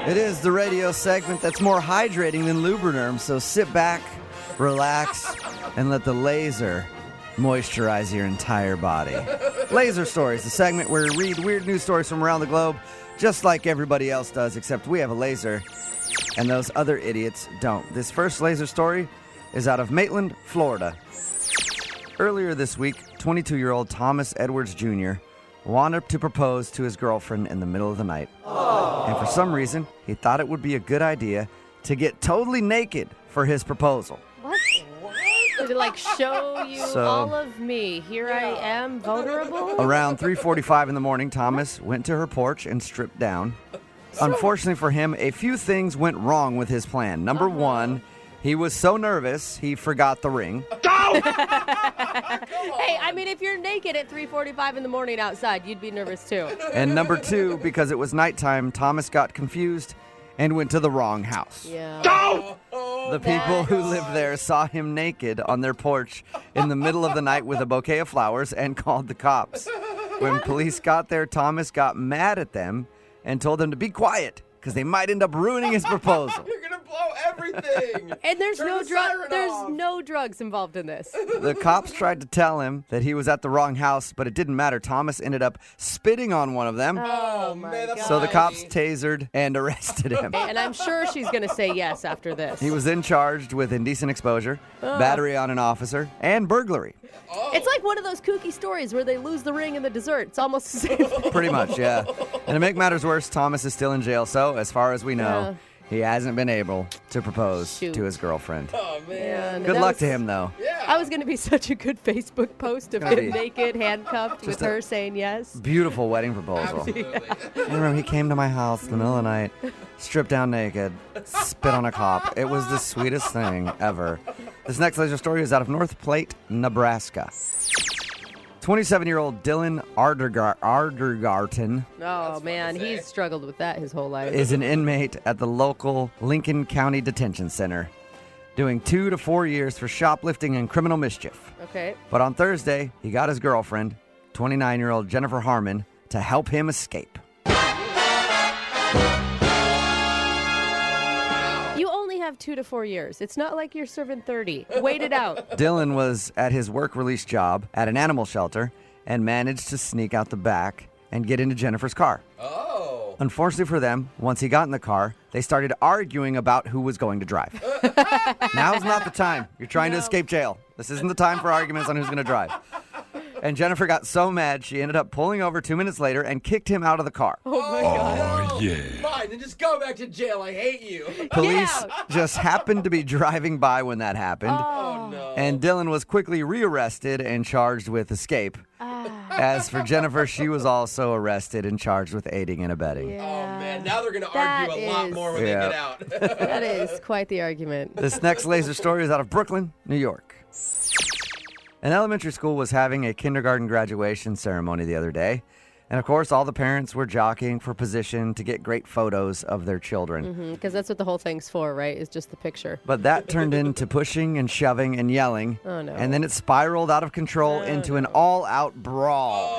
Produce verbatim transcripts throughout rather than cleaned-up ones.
It is the radio segment that's more hydrating than Lubriderm, so sit back, relax, and let the laser moisturize your entire body. Laser Stories, the segment where we read weird news stories from around the globe, just like everybody else does, except we have a laser, and those other idiots don't. This first laser story is out of Maitland, Florida. Earlier this week, twenty-two-year-old Thomas Edwards Junior wanted to propose to his girlfriend in the middle of the night. Aww. And for some reason, he thought it would be a good idea to get totally naked for his proposal. What? To like show you So- all of me. Here I am, vulnerable. Around three forty-five in the morning, Thomas went to her porch and stripped down. Unfortunately for him, a few things went wrong with his plan. Number Uh-huh. one, he was so nervous he forgot the ring. Hey, I mean, if you're naked at three forty-five in the morning outside, you'd be nervous too. And number two, because it was nighttime, Thomas got confused and went to the wrong house. Yeah. The people who lived there saw him naked on their porch in the middle of the night with a bouquet of flowers and called the cops. When police got there, Thomas got mad at them and told them to be quiet because they might end up ruining his proposal. You're gonna blow everything. And there's Turn no the drug. siren There's off. no drugs involved in this. The cops tried to tell him that he was at the wrong house, but it didn't matter. Thomas ended up spitting on one of them. Oh, man, my that's God. So the cops Funny. tasered and arrested him. And I'm sure she's going to say yes after this. He was then charged with indecent exposure, battery on an officer, and burglary. It's like one of those kooky stories where they lose the ring in the dessert. It's almost the same thing. Pretty much, yeah. And to make matters worse, Thomas is still in jail, so as far as we know, Yeah. he hasn't been able to propose Shoot. to his girlfriend. Oh, man. And Good that luck was- to him, though. Yeah. I was going to be such a good Facebook post of Gonna him be naked, handcuffed, with a- her saying yes. Beautiful wedding proposal. Absolutely. I remember he came to my house in the middle of the night, stripped down naked, spit on a cop. It was the sweetest thing ever. This next laser story is out of North Platte, Nebraska. twenty-seven-year-old Dylan Ardergar- Ardergarten Oh, man. say. He's struggled with that his whole life. is an inmate at the local Lincoln County Detention Center, doing two to four years for shoplifting and criminal mischief. Okay. But on Thursday, he got his girlfriend, twenty-nine-year-old Jennifer Harmon, to help him escape. You only have two to four years. It's not like you're serving thirty. Wait it out. Dylan was at his work release job at an animal shelter and managed to sneak out the back and get into Jennifer's car. Oh. Unfortunately for them, once he got in the car, they started arguing about who was going to drive. Now's not the time. You're trying to No. escape jail. This isn't the time for arguments on who's going to drive. And Jennifer got so mad, she ended up pulling over two minutes later and kicked him out of the car. Oh, my God. Oh, yeah. Fine, then just go back to jail. I hate you. Police out. just happened to be driving by when that happened. Oh, no. And Dylan was quickly rearrested and charged with escape. Ah, As for Jennifer, she was also arrested and charged with aiding and abetting. Oh, yeah. man. Now they're going to That argue a lot is- more when Yeah. they get out. That is quite the argument. This next laser story is out of Brooklyn, New York. An elementary school was having a kindergarten graduation ceremony the other day. And of course, all the parents were jockeying for position to get great photos of their children. Because that's what the whole thing's for, right? Is just the picture. But that turned into pushing and shoving and yelling. Oh, no. And then it spiraled out of control into an all-out brawl.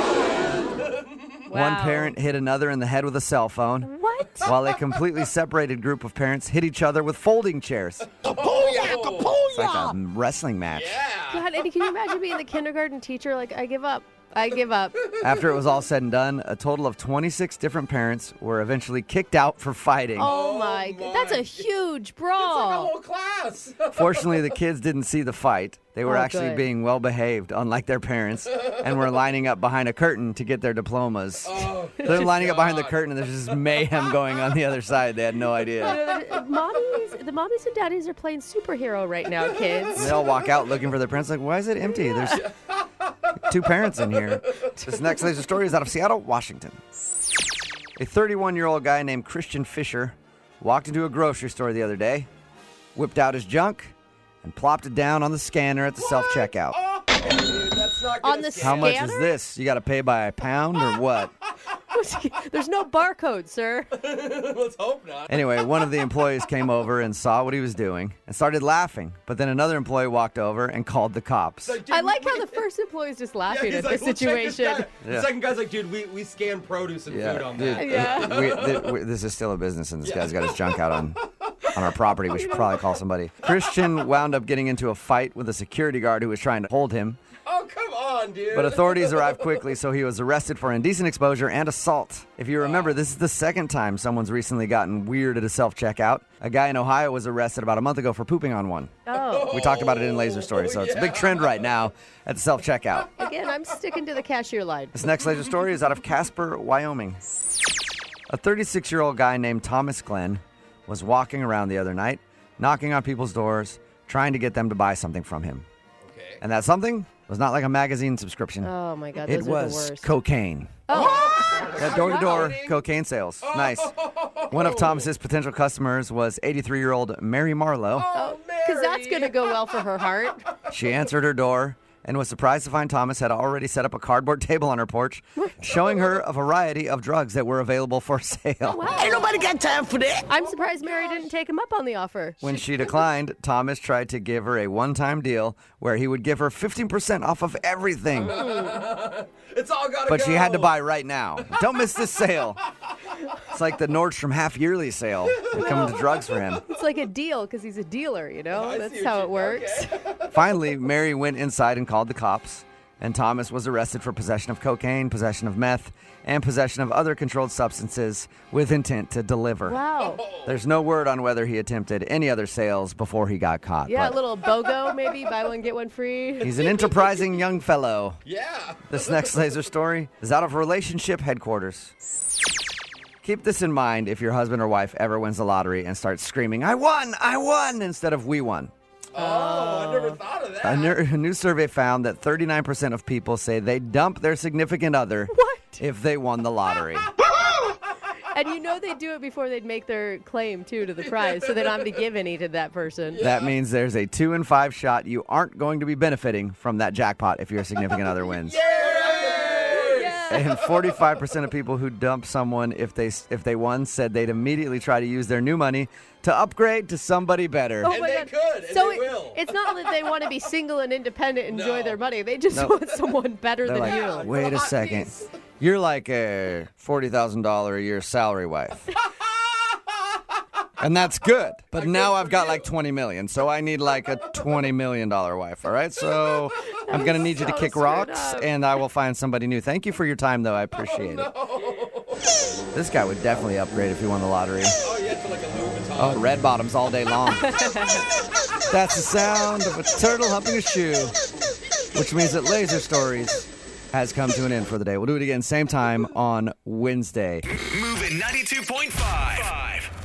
One Wow. parent hit another in the head with a cell phone, What? while a completely separated group of parents hit each other with folding chairs. It's like a wrestling match. Yeah. God, and can you imagine being the kindergarten teacher? Like, I give up. I give up. After it was all said and done, a total of twenty-six different parents were eventually kicked out for fighting. Oh, Oh my my. God. That's a huge It's like a brawl. whole class. Fortunately, the kids didn't see the fight. They were Oh, actually good. being well behaved, unlike their parents, and were lining up behind a curtain to get their diplomas. Oh, They're lining up behind the God. curtain, and there's just mayhem going on the other side. They had no idea. Uh, mommies, the mommies and daddies are playing superhero right now, kids. They all walk out looking for their parents, like, why is it empty? There's two parents in here. This next laser story is out of Seattle, Washington. A thirty-one-year-old guy named Christian Fisher walked into a grocery store the other day, whipped out his junk, and plopped it down on the scanner at the self-checkout. Oh, dude, that's not On gonna the scare How me. much is Scanner? this? You got to pay by a pound or what? There's no barcode, sir. Let's hope not. Anyway, one of the employees came over and saw what he was doing and started laughing. But then another employee walked over and called the cops. Like, dude, I like we- how the first employee's just Yeah, laughing he's at like, the "We'll check this situation. guy." Yeah. The second guy's like, dude, we, we scan produce and food on that. dude, Yeah. we, th- we, this is still a business, and this guy's got his junk out on, on our property. We should probably call somebody. Christian wound up getting into a fight with a security guard who was trying to hold him. Oh, come on, dude. But authorities arrived quickly, so he was arrested for indecent exposure and assault. If you remember, this is the second time someone's recently gotten weird at a self-checkout. A guy in Ohio was arrested about a month ago for pooping on one. Oh. We talked about it in Laser Story, so it's a big trend right now at the self-checkout. Again, I'm sticking to the cashier line. This next Laser Story is out of Casper, Wyoming. A thirty-six-year-old guy named Thomas Glenn was walking around the other night, knocking on people's doors, trying to get them to buy something from him. Okay. And that something was not like a magazine subscription. Oh, my God. It Those are the was worst. cocaine. Oh. Yeah, door-to-door Wow. cocaine sales. Nice. One of Thomas's potential customers was eighty-three-year-old Mary Marlowe. Oh, Because that's Mary. going to go well for her heart. She answered her door and was surprised to find Thomas had already set up a cardboard table on her porch, showing her a variety of drugs that were available for sale. Ain't nobody got time for that. I'm surprised Mary didn't take him up on the offer. When she declined, Thomas tried to give her a one-time deal where he would give her fifteen percent off of everything. It's all gotta But go. she had to buy right now. Don't miss this sale. It's like the Nordstrom half-yearly sale. They're coming to drugs for him. It's like a deal because he's a dealer, you know? I see That's what how you- it works. okay. Finally, Mary went inside and called the cops, and Thomas was arrested for possession of cocaine, possession of meth, and possession of other controlled substances with intent to deliver. Wow. There's no word on whether he attempted any other sales before he got caught. Yeah, a but little BOGO maybe, buy one, get one free. he's an enterprising young fellow. Yeah. This next laser story is out of relationship headquarters. Keep this in mind if your husband or wife ever wins the lottery and starts screaming, "I won! I won!" instead of "we won. Oh, I never thought of that. A, ner- a new survey found that thirty-nine percent of people say they dump their significant other What? if they won the lottery. And you know they do it before they'd make their claim, too, to the prize, so they don't have to give any to that person. That means there's a two in five shot you aren't going to be benefiting from that jackpot if your significant other wins. Yeah. And forty-five percent of people who dump someone if they if they won said they'd immediately try to use their new money to upgrade to somebody better. Oh And my they God. could, and so they it- will. it's not that they want to be single and independent and enjoy No. their money. They just No. want someone better They're than like, you. wait a Hot second. piece. You're like a forty thousand dollars a year salary wife. And that's good. But now I've got like twenty million dollars, so I need like a twenty million dollars wife, all right? So I'm going to need you to so kick screwed rocks, up. and I will find somebody new. Thank you for your time, though. I appreciate it. This guy would definitely upgrade if he won the lottery. Oh, yeah, to like a Louis Vuitton. Oh, red bottoms all day long. That's the sound of a turtle humping a shoe, which means that Laser Stories has come to an end for the day. We'll do it again same time on Wednesday. Moving ninety-two point five.